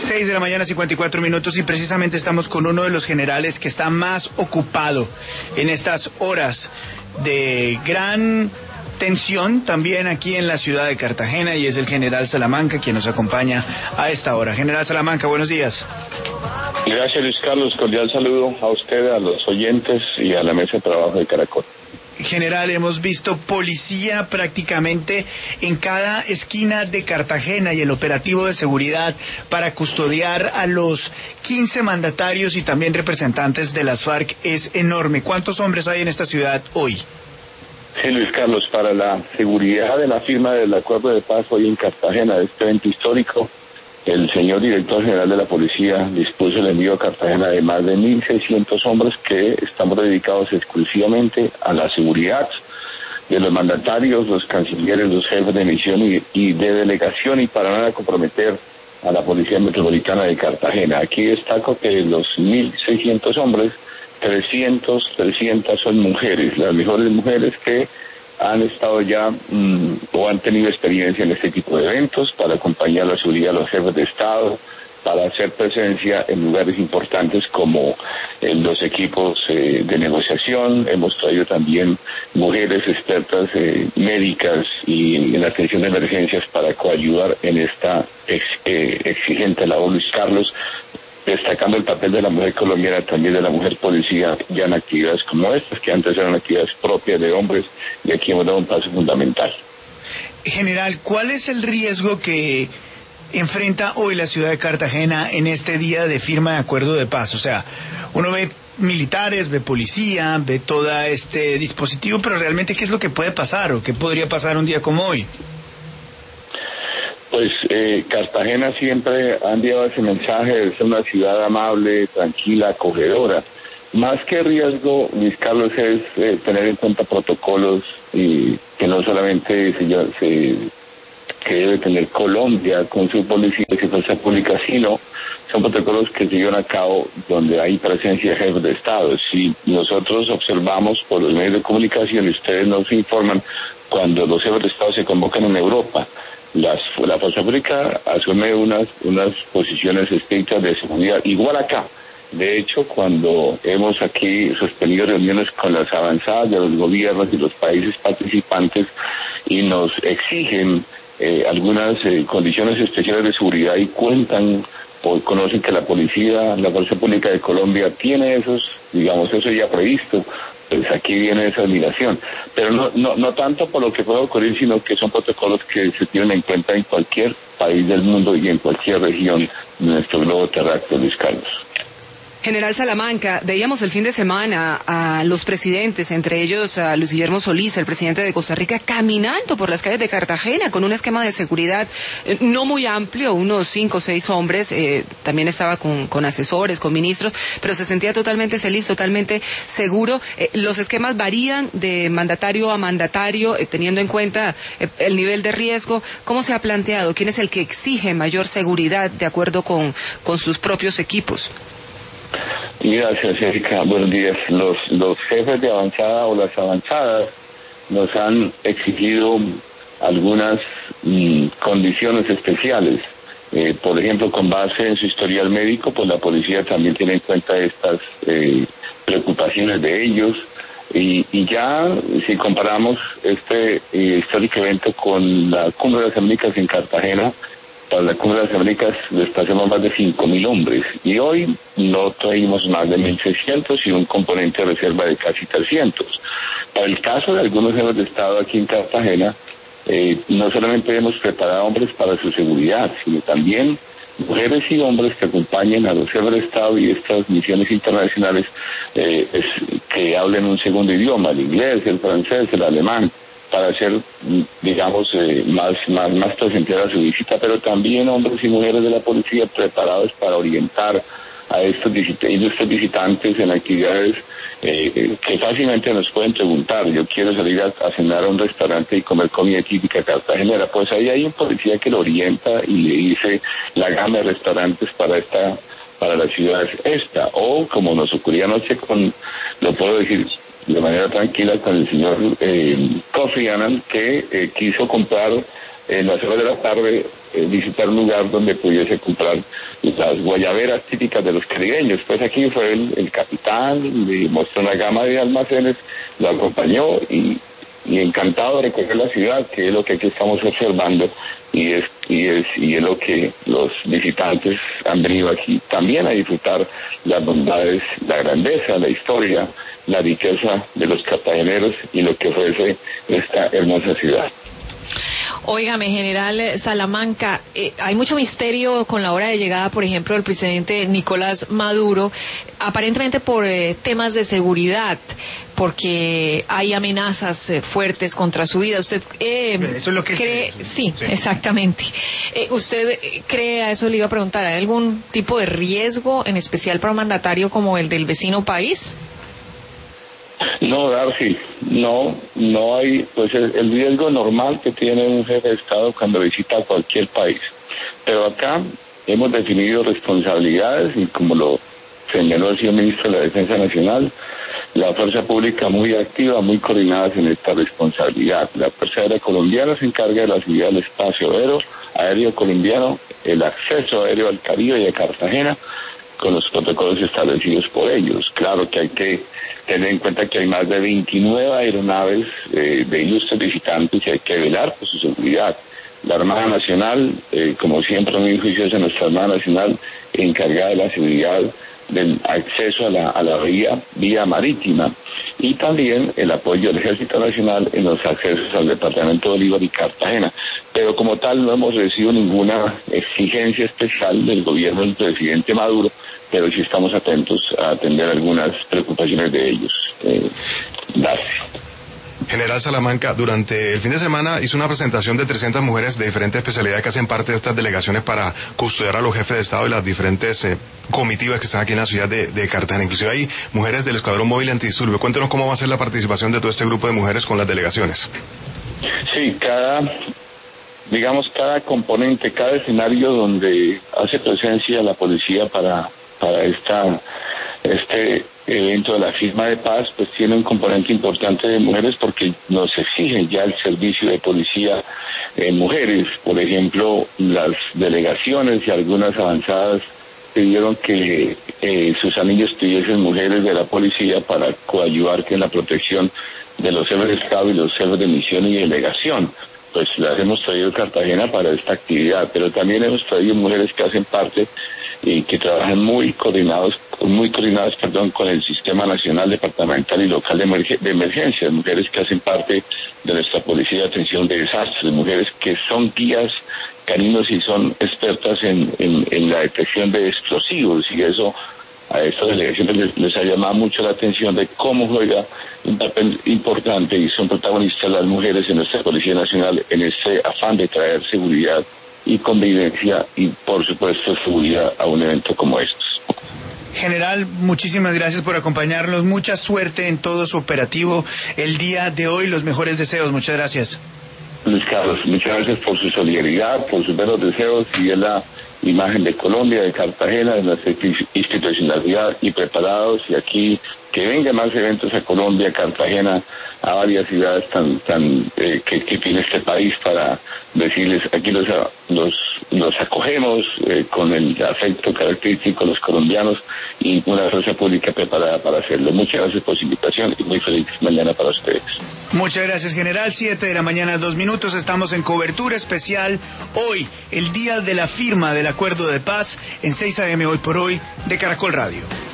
6 de la mañana, 54 minutos, y precisamente estamos con uno de los generales que está más ocupado en estas horas de gran tensión también aquí en la ciudad de Cartagena, y es el general Salamanca quien nos acompaña a esta hora. General Salamanca, buenos días. Gracias, Luis Carlos. Cordial saludo a usted, a los oyentes y a la mesa de trabajo de Caracol. General, hemos visto policía prácticamente en cada esquina de Cartagena y el operativo de seguridad para custodiar a los 15 mandatarios y también representantes de las FARC es enorme. ¿Cuántos hombres hay en esta ciudad hoy? Sí, Luis Carlos, para la seguridad de la firma del acuerdo de paz hoy en Cartagena, de este evento histórico, el señor director general de la policía dispuso el envío a Cartagena de más de 1.600 hombres que estamos dedicados exclusivamente a la seguridad de los mandatarios, los cancilleres, los jefes de misión y de delegación, y para nada comprometer a la Policía Metropolitana de Cartagena. Aquí destaco que de los 1.600 hombres, 300 son mujeres, las mejores mujeres que han estado ya o han tenido experiencia en este tipo de eventos para acompañar la seguridad a los jefes de Estado, para hacer presencia en lugares importantes como en los equipos de negociación. Hemos traído también mujeres expertas médicas y en la atención de emergencias para coayudar en esta exigente labor, Luis Carlos, destacando el papel de la mujer colombiana, también de la mujer policía, ya en actividades como estas, que antes eran actividades propias de hombres, y aquí hemos dado un paso fundamental. General, ¿cuál es el riesgo que enfrenta hoy la ciudad de Cartagena en este día de firma de acuerdo de paz? O sea, uno ve militares, ve policía, ve todo este dispositivo, pero realmente, ¿qué es lo que puede pasar o qué podría pasar un día como hoy? Pues Cartagena siempre ha enviado ese mensaje de ser una ciudad amable, tranquila, acogedora. Más que riesgo, Luis Carlos, es tener en cuenta protocolos y que no solamente que debe tener Colombia con su policía y fuerza pública, sino son protocolos que se llevan a cabo donde hay presencia de jefes de Estado. Si nosotros observamos por los medios de comunicación, y ustedes nos informan, cuando los jefes de Estado se convocan en Europa, la fuerza pública asume unas posiciones estrictas de seguridad, igual acá. De hecho, cuando hemos aquí sostenido reuniones con las avanzadas de los gobiernos y los países participantes y nos exigen algunas condiciones especiales de seguridad y cuentan o conocen que la policía, la fuerza pública de Colombia tiene eso ya previsto, pues aquí viene esa admiración. Pero no tanto por lo que puede ocurrir, sino que son protocolos que se tienen en cuenta en cualquier país del mundo y en cualquier región de nuestro globo terráqueo, Luis Carlos. General Salamanca, veíamos el fin de semana a los presidentes, entre ellos a Luis Guillermo Solís, el presidente de Costa Rica, caminando por las calles de Cartagena con un esquema de seguridad no muy amplio, unos 5 o 6 hombres, también estaba con asesores, con ministros, pero se sentía totalmente feliz, totalmente seguro. Los esquemas varían de mandatario a mandatario, teniendo en cuenta el nivel de riesgo. ¿Cómo se ha planteado? ¿Quién es el que exige mayor seguridad de acuerdo con sus propios equipos? Gracias, Erika. Buenos días. Los jefes de avanzada o las avanzadas nos han exigido algunas condiciones especiales. Por ejemplo, con base en su historial médico, pues la policía también tiene en cuenta estas preocupaciones de ellos. Y ya, si comparamos este histórico evento con la Cumbre de las Américas en Cartagena, para la Cumbre de las Américas desplazamos más de 5.000 hombres y hoy no traímos más de 1.600 y un componente de reserva de casi 300. Para el caso de algunos jefes de Estado aquí en Cartagena, no solamente hemos preparado hombres para su seguridad, sino también mujeres y hombres que acompañen a los jefes de Estado y estas misiones internacionales que hablen un segundo idioma, el inglés, el francés, el alemán, para hacer, más placentera su visita, pero también hombres y mujeres de la policía preparados para orientar a estos visitantes en actividades que fácilmente nos pueden preguntar. Yo quiero salir a cenar a un restaurante y comer comida típica cartagenera. Pues ahí hay un policía que lo orienta y le dice la gama de restaurantes para la ciudad es esta. O como nos ocurría anoche lo puedo decir de manera tranquila, con el señor Kofi Annan, que quiso comprar en las horas de la tarde visitar un lugar donde pudiese comprar las guayaberas típicas de los caribeños. Pues aquí fue el capitán, le mostró una gama de almacenes, lo acompañó y encantado de recorrer la ciudad, que es lo que aquí estamos observando y es lo que los visitantes han venido aquí también a disfrutar, las bondades, la grandeza, la historia, la riqueza de los cartageneros y lo que ofrece esta hermosa ciudad. Óigame, general Salamanca, hay mucho misterio con la hora de llegada, por ejemplo, del presidente Nicolás Maduro, aparentemente por temas de seguridad, porque hay amenazas fuertes contra su vida. ¿Usted eso es lo que cree? Sí, exactamente. ¿Usted cree, a eso le iba a preguntar, ¿hay algún tipo de riesgo, en especial para un mandatario como el del vecino país? No, Darcy, no hay, pues el riesgo normal que tiene un jefe de Estado cuando visita cualquier país. Pero acá hemos definido responsabilidades y como lo señaló el señor ministro de la Defensa Nacional, la fuerza pública muy activa, muy coordinadas en esta responsabilidad. La Fuerza Aérea Colombiana se encarga de la seguridad del espacio aéreo colombiano, el acceso aéreo al Caribe y a Cartagena, con los protocolos establecidos por ellos. Claro que hay que tener en cuenta que hay más de 29 aeronaves de ilustres visitantes y hay que velar por su seguridad. La Armada Nacional, como siempre muy juiciosa, nuestra Armada Nacional encargada de la seguridad del acceso a la vía marítima, y también el apoyo del Ejército Nacional en los accesos al departamento de Bolívar y Cartagena. Pero como tal no hemos recibido ninguna exigencia especial del gobierno del presidente Maduro, pero sí estamos atentos a atender algunas preocupaciones de ellos. Gracias. General Salamanca, durante el fin de semana hizo una presentación de 300 mujeres de diferentes especialidades que hacen parte de estas delegaciones para custodiar a los jefes de Estado y las diferentes comitivas que están aquí en la ciudad de Cartagena. Inclusive hay mujeres del Escuadrón Móvil Antidisturbio. Cuéntenos cómo va a ser la participación de todo este grupo de mujeres con las delegaciones. Sí, cada componente, cada escenario donde hace presencia la policía para este evento de la firma de paz, pues tiene un componente importante de mujeres porque nos exigen ya el servicio de policía en mujeres. Por ejemplo, las delegaciones y algunas avanzadas pidieron que sus anillos tuviesen mujeres de la policía para coadyuvar en la protección de los jefes de Estado y los jefes de misión y delegación. Pues las hemos traído a Cartagena para esta actividad, pero también hemos traído mujeres que hacen parte y que trabajan muy coordinadas con el Sistema Nacional, Departamental y Local de Emergencias, mujeres que hacen parte de nuestra Policía de Atención de Desastres, mujeres que son guías caninos y son expertas en la detección de explosivos, y eso a estas delegaciones les ha llamado mucho la atención de cómo juega un papel importante y son protagonistas las mujeres en nuestra Policía Nacional en ese afán de traer seguridad y convivencia y, por supuesto, seguridad a un evento como estos. General, muchísimas gracias por acompañarnos. Mucha suerte en todo su operativo el día de hoy. Los mejores deseos. Muchas gracias. Luis Carlos, muchas gracias por su solidaridad, por sus buenos deseos, y es la imagen de Colombia, de Cartagena, de nuestra institucionalidad y preparados, y aquí que vengan más eventos a Colombia, Cartagena, a varias ciudades que tiene este país, para decirles aquí los acogemos con el afecto característico de los colombianos y una fuerza pública preparada para hacerlo. Muchas gracias por su invitación y muy feliz mañana para ustedes. Muchas gracias, general. 7:02 a.m, estamos en cobertura especial hoy, el día de la firma del acuerdo de paz, en 6 a.m. hoy por hoy de Caracol Radio.